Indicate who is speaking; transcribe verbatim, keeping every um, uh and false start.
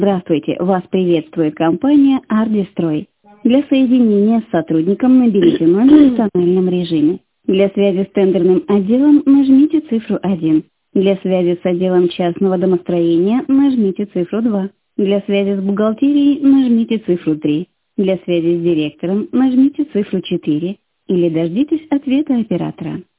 Speaker 1: Здравствуйте, вас приветствует компания «Ардистрой». Для соединения с сотрудником наберите номер в тональном режиме. Для связи с тендерным отделом нажмите цифру один. Для связи с отделом частного домостроения нажмите цифру два. Для связи с бухгалтерией нажмите цифру три. Для связи с директором нажмите цифру четыре. Или дождитесь ответа оператора.